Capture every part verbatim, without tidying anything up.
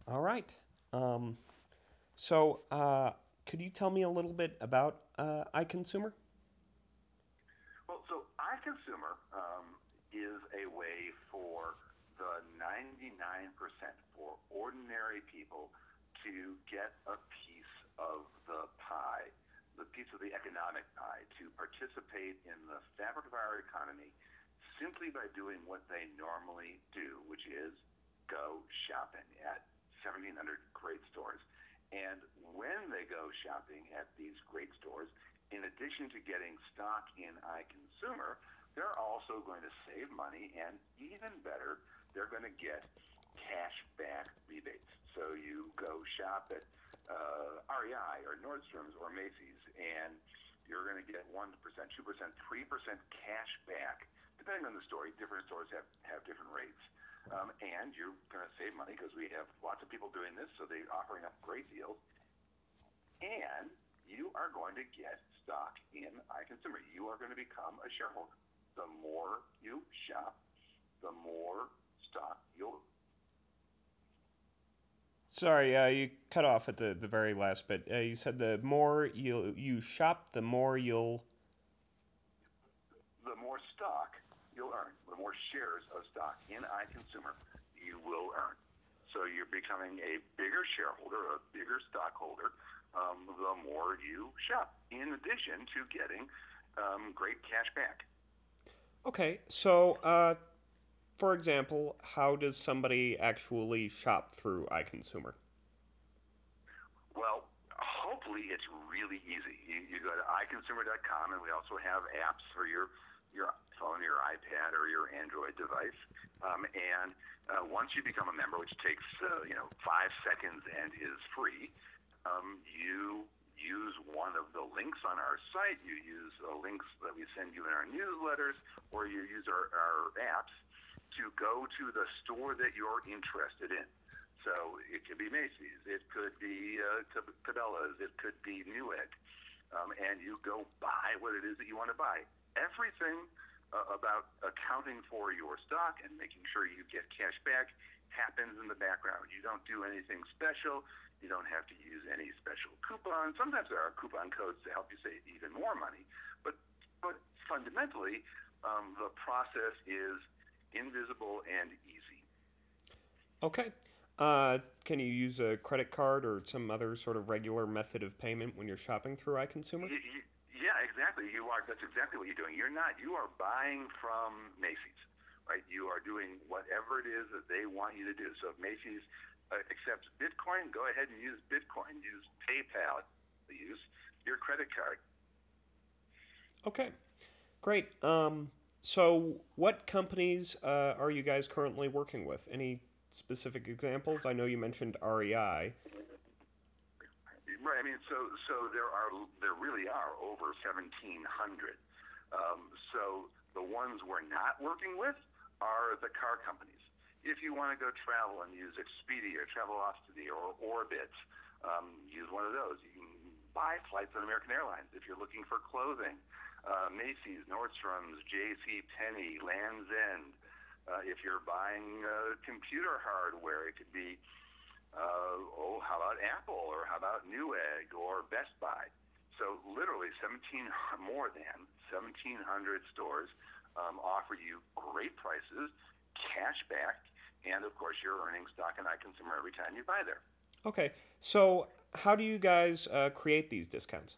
All right. Um, so, uh, could you tell me a little bit about uh, iConsumer? Well, so iConsumer um, is a way for the ninety-nine percent for ordinary people to get a piece of the pie, the piece of the economic pie, to participate in the fabric of our economy simply by doing what they normally do, which is go shopping at seventeen hundred great stores. And when they go shopping at these great stores, in addition to getting stock in iConsumer, they're also going to save money, and even better, they're going to get cash back rebates. So you go shop at uh, R E I or Nordstrom's or Macy's, and you're going to get one percent, two percent, three percent cash back, depending on the store. Different stores have, have different rates. Um, and you're going to save money because we have lots of people doing this, so they're offering up great deals, and you are going to get stock in iConsumer. You are going to become a shareholder. The more you shop, the more stock you'll. Sorry, uh, you cut off at the, the very last bit. Uh, you said the more you you shop, the more you'll. The more stock you'll earn, the more shares of stock in iConsumer you will earn. So you're becoming a bigger shareholder, a bigger stockholder, um, the more you shop. In addition to getting um, great cash back. Okay, so uh, for example, how does somebody actually shop through iConsumer? Well, hopefully it's really easy. You, you go to i consumer dot com, and we also have apps for your your phone, your iPad, or your Android device. Um, and uh, once you become a member, which takes uh, you know five seconds and is free, um, you use one of the links on our site. You use the links that we send you in our newsletters, or you use our, our apps to go to the store that you're interested in. So it could be Macy's, it could be uh, Cabela's, it could be Newegg, um, and you go buy what it is that you want to buy. Everything uh, about accounting for your stock and making sure you get cash back happens in the background. You don't do anything special. You don't have to use any special coupons. Sometimes there are coupon codes to help you save even more money, but but fundamentally, um, the process is invisible and easy. Okay. Uh, can you use a credit card or some other sort of regular method of payment when you're shopping through iConsumer? You, you, yeah, exactly. You are. That's exactly what you're doing. You're not. You are buying from Macy's, right? You are doing whatever it is that they want you to do. So if Macy's uh, accepts Bitcoin, go ahead and use Bitcoin. Use PayPal. Use your credit card. Okay, great. Um, so, what companies uh, are you guys currently working with? Any specific examples? I know you mentioned R E I. Right. I mean, so so there are there really are over seventeen hundred. Um, so the ones we're not working with are the car companies. If you want to go travel and use Expedia, Travelocity, or Orbit, um, use one of those. You can buy flights on American Airlines. If you're looking for clothing, uh, Macy's, Nordstrom's, J C Penney, Land's End. Uh, if you're buying uh, computer hardware, it could be uh, oh, how about Apple, or how about Newegg or Best Buy? So literally seventeen more than seventeen hundred stores um, offer you great prices, cash back, and of course you're earning stock in iConsumer every time you buy there. Okay, so how do you guys uh, create these discounts?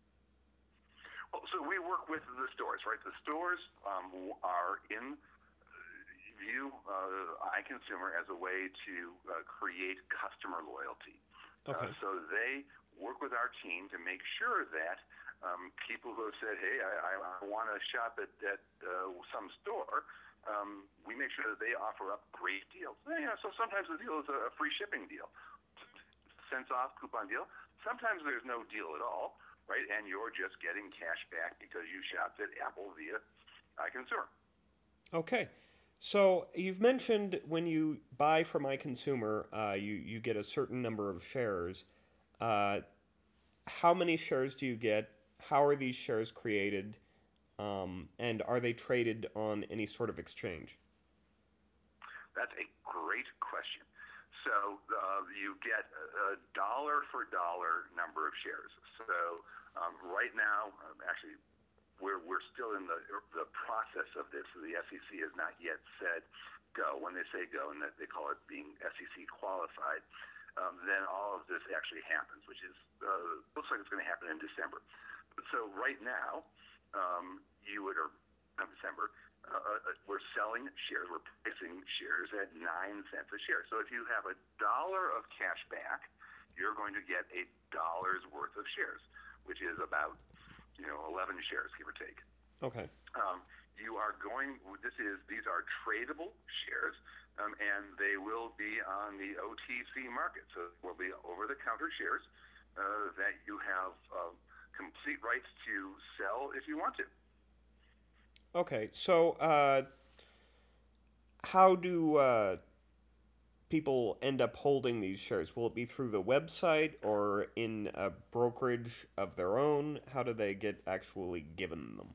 Well, so we work with the stores, right? The stores um, are in view uh, iConsumer as a way to uh, create customer loyalty. Uh, Okay, so they work with our team to make sure that um, people who have said, "Hey, I, I, I want to shop at, at uh, some store," um, we make sure that they offer up great deals. You know, so sometimes the deal is a free shipping deal, cents off coupon deal. Sometimes there's no deal at all, right? And you're just getting cash back because you shopped at Apple via iConsumer. okay. So you've mentioned when you buy from iConsumer, uh, you you get a certain number of shares. Uh, how many shares do you get? How are these shares created? Um, and are they traded on any sort of exchange? That's a great question. So uh, you get a dollar for dollar number of shares. So um, right now, um, actually, we're we're still in the the process of this. So the S E C has not yet said go. When they say go, and that they call it being S E C qualified, um, then all of this actually happens, which is uh, looks like it's going to happen in December. But so right now, um, you would or not December. Uh, uh, we're selling shares, we're pricing shares at nine cents a share. So if you have a dollar of cash back, you're going to get a dollar's worth of shares, which is about, you know, eleven shares, give or take. Okay. Um, you are going, this is, these are tradable shares, um, and they will be on the O T C market. So it will be over-the-counter shares uh, that you have uh, complete rights to sell if you want to. Okay. So, uh, how do uh, people end up holding these shares? Will it be through the website or in a brokerage of their own? How do they get actually given them?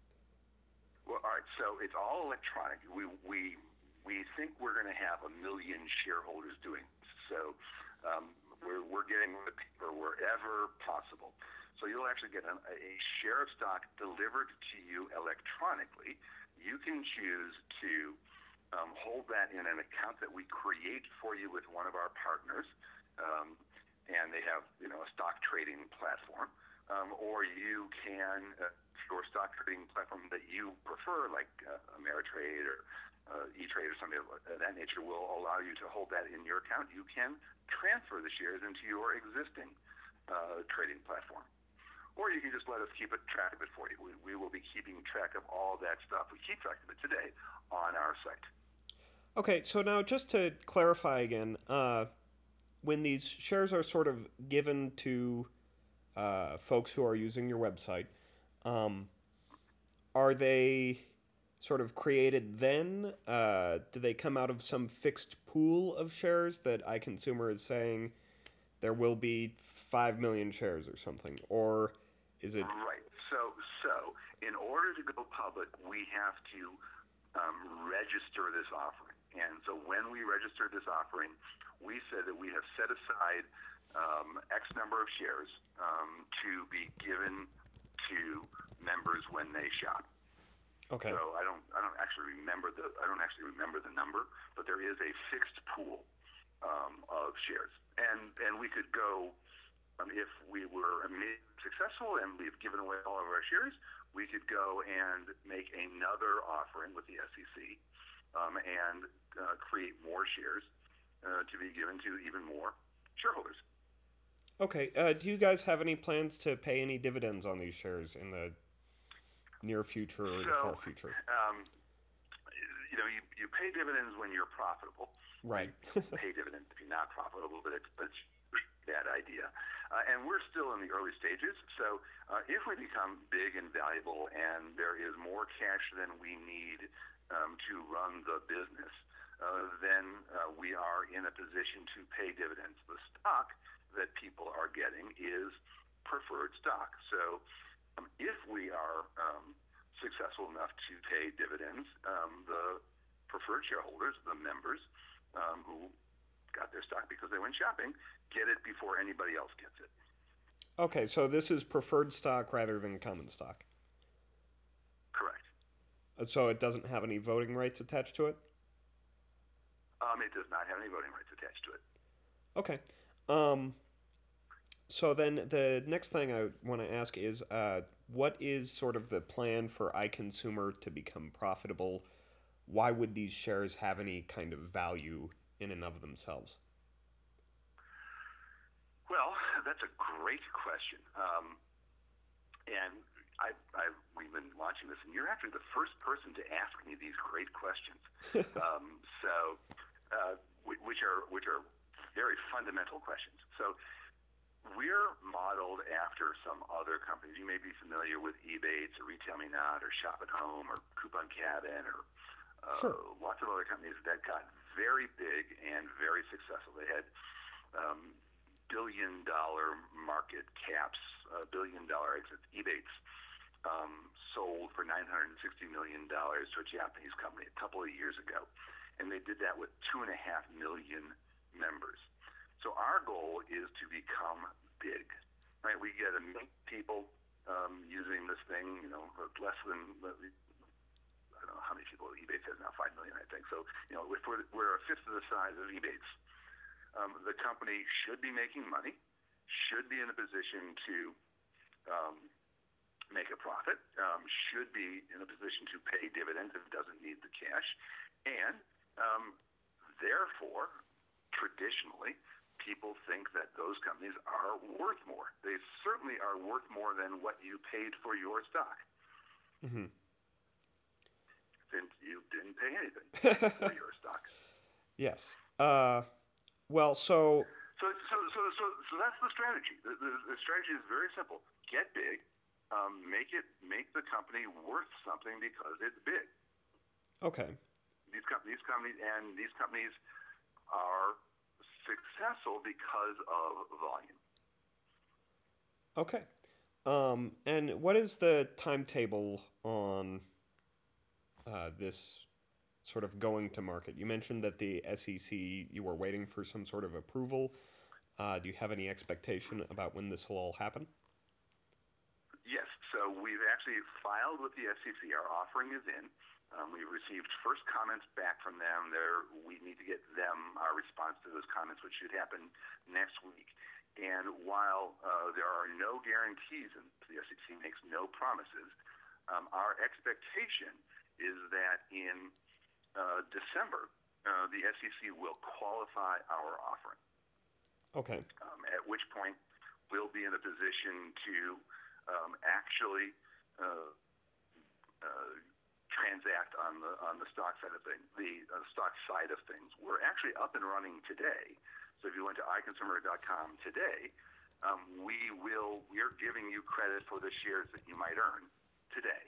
Well, all right. So it's all electronic. We we we think we're going to have a million shareholders doing this. So um, we're we're getting the paper wherever possible. So you'll actually get a, a share of stock delivered to you electronically. You can choose to um, hold that in an account that we create for you with one of our partners, um, and they have, you know, a stock trading platform, um, or you can uh, your stock trading platform that you prefer, like uh, Ameritrade or uh, E-Trade or something of that nature, will allow you to hold that in your account. You can transfer the shares into your existing uh, trading platform. Or you can just let us keep a track of it for you. We, we will be keeping track of all that stuff. We keep track of it today on our site. Okay, so now just to clarify again, uh, when these shares are sort of given to uh, folks who are using your website, um, are they sort of created then? Uh, do they come out of some fixed pool of shares that iConsumer is saying there will be five million shares or something? Or is it. Right. So, so in order to go public, we have to um, register this offering. And so when we registered this offering, we said that we have set aside um, X number of shares um, to be given to members when they shop. Okay. So I don't I don't actually remember the I don't actually remember the number, but there is a fixed pool um, of shares, and and we could go um, if we were successful and we've given away all of our shares, we could go and make another offering with the S E C um, and uh, create more shares uh, to be given to even more shareholders. Okay. Uh, do you guys have any plans to pay any dividends on these shares in the near future or the far So, future? um, you know, you, you pay dividends when you're profitable. Right. You pay dividends if you're not profitable, but it's, but it's a bad idea. Uh, and we're still in the early stages. So uh, if we become big and valuable and there is more cash than we need um, to run the business, uh, then uh, we are in a position to pay dividends. The stock that people are getting is preferred stock. So um, if we are um, successful enough to pay dividends, um, the preferred shareholders, the members um, who got their stock because they went shopping, get it before anybody else gets it. Okay, so this is preferred stock rather than common stock. Correct. Uh, So it doesn't have any voting rights attached to it? Um, it does not have any voting rights attached to it. Okay. Um, so then the next thing I want to ask is uh, what is sort of the plan for iConsumer to become profitable? Why would these shares have any kind of value in and of themselves? Well, that's a great question. Um, and I, I, we've been watching this, and you're actually the first person to ask me these great questions. Um, so, uh, which are which are very fundamental questions. So, we're modeled after some other companies. You may be familiar with Ebates or Retail Me Not or Shop at Home or Coupon Cabin or Sure. uh, lots of other companies that got very big and very successful. They had um, billion dollar market caps, uh, billion dollar exits. Ebates um, sold for nine hundred sixty million dollars to a Japanese company a couple of years ago. And they did that with two and a half million members. So our goal is to become big, right? We get a million people um, using this thing, you know, less than, I don't know how many people Ebates has now, five million, I think. So, you know, if we're, we're a fifth of the size of Ebates, um, the company should be making money, should be in a position to um, make a profit, um, should be in a position to pay dividends if it doesn't need the cash, and um, therefore, traditionally, people think that those companies are worth more. They certainly are worth more than what you paid for your stock, Hmm. since you didn't pay anything for your stock. Yes. Uh, well, so So, so, so, so, so that's the strategy. The, the, the strategy is very simple: get big, um, make it, make the company worth something because it's big. okay, These, com- these companies and these companies are successful because of volume. okay. Um, and what is the timetable on uh, this sort of going to market? You mentioned that the S E C, you were waiting for some sort of approval. Uh, do you have any expectation about when this will all happen? Yes, so we've actually filed with the S E C. Our offering is in. Um, we've received first comments back from them. There, we need to get them our response to those comments, which should happen next week. And while uh, there are no guarantees, and the S E C makes no promises, um, our expectation is that in uh, December, uh, the S E C will qualify our offering, Okay. um, at which point we'll be in a position to um, actually uh, uh, transact on the on the stock side of things, the uh, stock side of things. We're actually up and running today. So if you went to i consumer dot com today, um, we will we're giving you credit for the shares that you might earn today,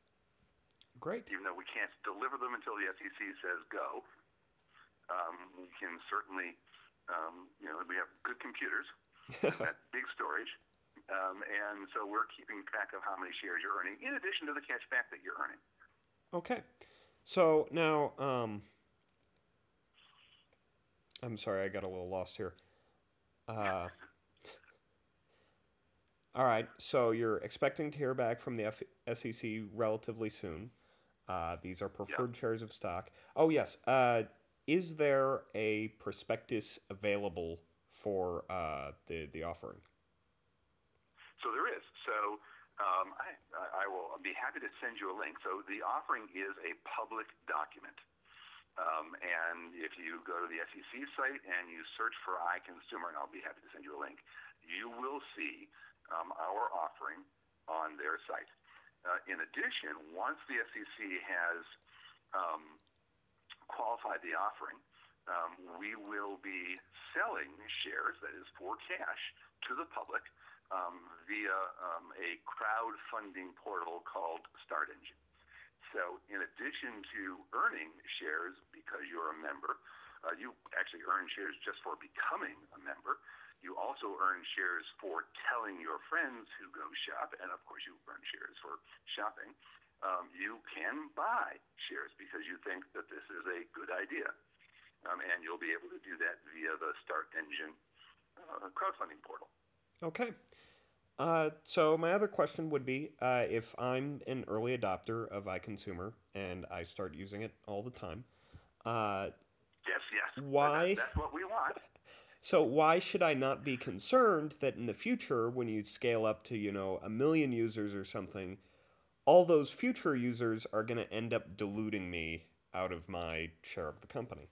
Great. even though we can't deliver them until the S E C says go. Um, we can certainly, um, you know, we have good computers and that big storage. Um, and so we're keeping track of how many shares you're earning, in addition to the cash back that you're earning. Okay. So now, um, I'm sorry, I got a little lost here. Uh, all right. So you're expecting to hear back from the F- S E C relatively soon. Uh, these are Yeah. preferred shares of stock. Oh yes. Uh, is there a prospectus available for uh, the the offering? So there is. So um, I, I will be happy to send you a link. So the offering is a public document. Um, and if you go to the S E C site and you search for iConsumer, and I'll be happy to send you a link, you will see um, our offering on their site. Uh, in addition, once the S E C has um, qualified the offering, um, we will be selling shares, that is for cash, to the public um, via um, a crowdfunding portal called Start Engine. So in addition to earning shares because you're a member, uh, you actually earn shares just for becoming a member. You also earn shares for telling your friends who go shop, and of course you earn shares for shopping. Um, you can buy shares because you think that this is a good idea, um, and you'll be able to do that via the Start Engine uh, crowdfunding portal. Okay. Uh, so my other question would be, uh, if I'm an early adopter of iConsumer and I start using it all the time, uh, Yes, yes, that, why? that's what we want. So why should I not be concerned that in the future, when you scale up to you know a million users or something, all those future users are going to end up diluting me out of my share of the company?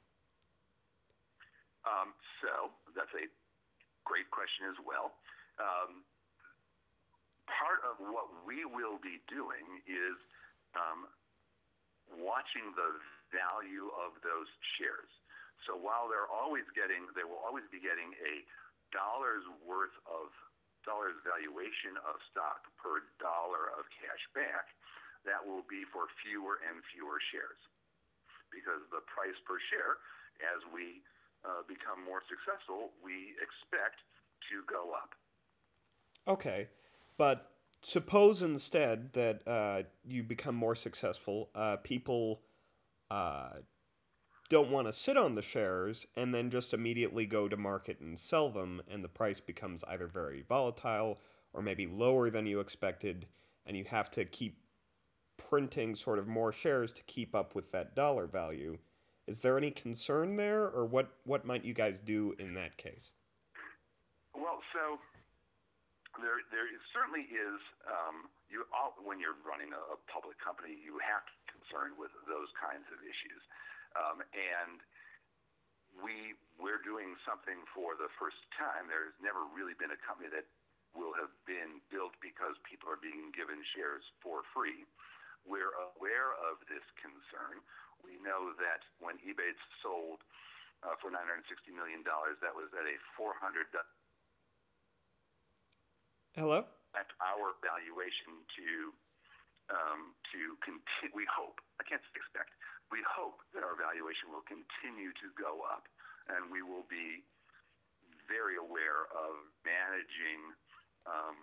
Um, so that's a great question as well. Um, part of what we will be doing is um, watching the value of those shares. So while they're always getting, they will always be getting a dollar's worth of dollars valuation of stock per dollar of cash back, that will be for fewer and fewer shares because the price per share, as we uh, become more successful, we expect to go up. Okay, but suppose instead that uh, you become more successful, uh, people uh, don't want to sit on the shares and then just immediately go to market and sell them, and the price becomes either very volatile or maybe lower than you expected, and you have to keep printing sort of more shares to keep up with that dollar value. Is there any concern there, or what, what might you guys do in that case? Well, so there there certainly is. Um, you all, when you're running a, a public company, you have to be concerned with those kinds of issues, um, and we we're doing something for the first time. There's never really been a company that will have been built because people are being given shares for free. We're aware of this concern. We know that when Ebates sold uh, for nine hundred sixty million dollars, that was at a four hundred Hello? at our valuation to um, to continue. We hope. I can't expect. We hope that our valuation will continue to go up, and we will be very aware of managing um,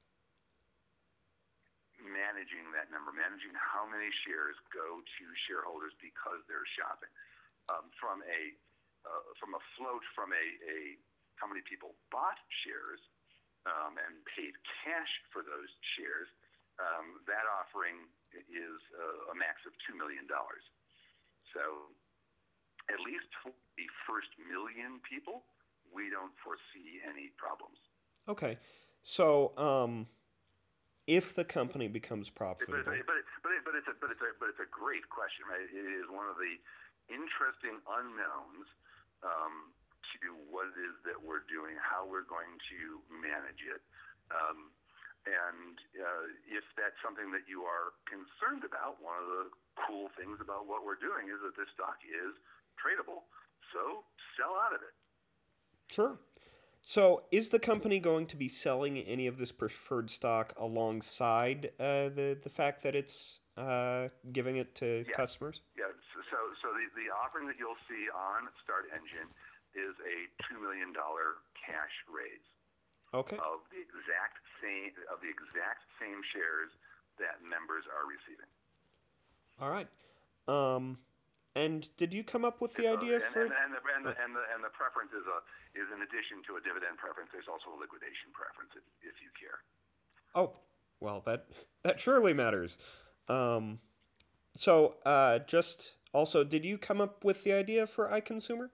managing that number, managing how many shares go to shareholders because they're shopping. Um, from a uh, from a float, from a, a how many people bought shares um, and paid cash for those shares, um, that offering is uh, a max of two million dollars. So at least for the first million people, we don't foresee any problems. Okay. So, um, if the company becomes But but profitable, but but, but it's a but it's a but it's a great question, right? It is one of the interesting unknowns um, to what it is that we're doing, how we're going to manage it, um, and uh, if that's something that you are concerned about, one of the cool things about what we're doing is that this stock is tradable, so sell out of it. sure. So, is the company going to be selling any of this preferred stock alongside uh, the the fact that it's uh, giving it to Yes. customers? Yeah. So, so the, the offering that you'll see on Start Engine is a two million dollar cash raise Okay. of the exact same of the exact same shares that members are receiving. All right. Um, and did you come up with the It's a, idea and, and, for? and, the, and, the, Oh, and, the, and the preference is a is in addition to a dividend preference. There's also a liquidation preference if, if you care. oh, well, that that surely matters. Um, so, uh, just also, did you come up with the idea for iConsumer?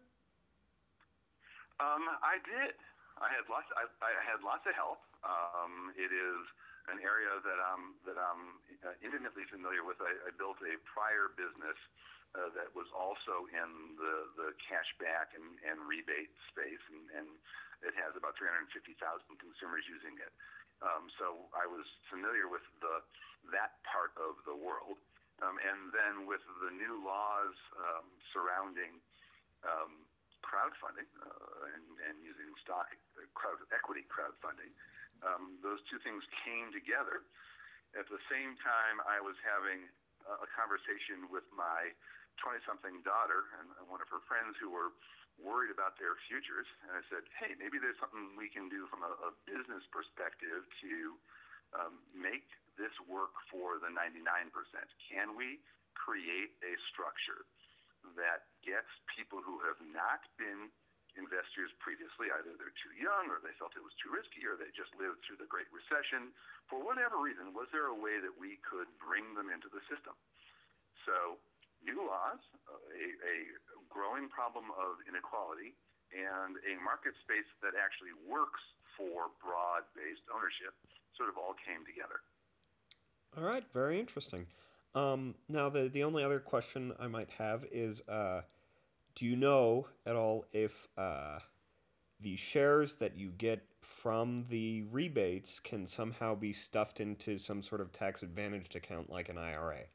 Um, I did. I had lots. I, I had lots of help. Um, it is an area that I'm that I'm uh, intimately familiar with. I, I built a prior business uh, that was also in the the cashback and, and rebate space, and, and it has about three hundred fifty thousand consumers using it. Um, so I was familiar with the that part of the world, um, and then with the new laws um, surrounding um, crowdfunding uh, and, and using stock uh, crowd equity crowdfunding. Um, those two things came together. At the same time, I was having a, a conversation with my twenty-something daughter and one of her friends who were worried about their futures. And I said, hey, maybe there's something we can do from a, a business perspective to um, make this work for the ninety-nine percent. Can we create a structure that gets people who have not been investors previously, either they're too young or they felt it was too risky or they just lived through the Great Recession, for whatever reason, was there a way that we could bring them into the system? So new laws, uh, a, a growing problem of inequality, and a market space that actually works for broad-based ownership sort of all came together. All right, very interesting. Um, now, the the only other question I might have is, uh, do you know at all if uh, the shares that you get from the rebates can somehow be stuffed into some sort of tax advantaged account like an I R A?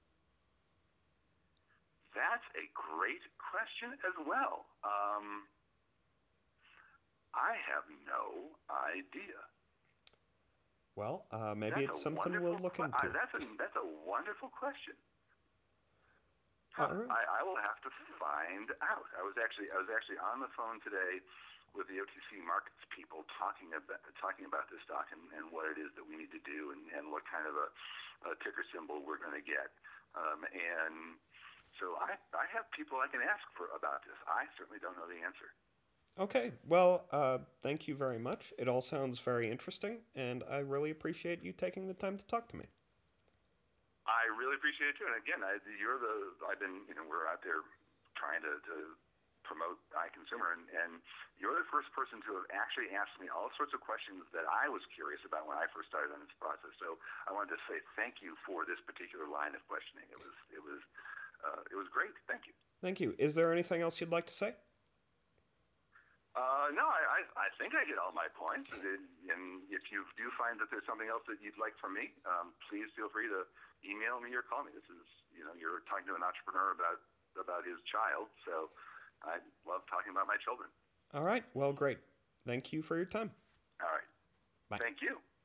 That's a great question as well. Um, I have no idea. Well, uh, maybe That's a it's something we'll wonderful. look Que- I, into. that's a that's a wonderful question. Huh? All right. I, I will have to find out. I was actually I was actually on the phone today with the O T C markets people talking about talking about this stock and, and what it is that we need to do and, and what kind of a, a ticker symbol we're going to get. Um, and so I, I have people I can ask for about this. I certainly don't know the answer. Okay, well, uh, thank you very much. It all sounds very interesting, and I really appreciate you taking the time to talk to me. I really appreciate it too. And again, I, you're the I've been you know we're out there trying to, to promote iConsumer, and, and you're the first person to have actually asked me all sorts of questions that I was curious about when I first started on this process. So I wanted to say thank you for this particular line of questioning. It was it was uh, it was great. Thank you. Thank you. Is there anything else you'd like to say? Uh, no, I, I, I think I get all my points. And, and if you do find that there's something else that you'd like from me, um, please feel free to email me or call me. This is, you know, you're talking to an entrepreneur about about his child, so I love talking about my children. All right, well, great. Thank you for your time. All right. Bye. Thank you.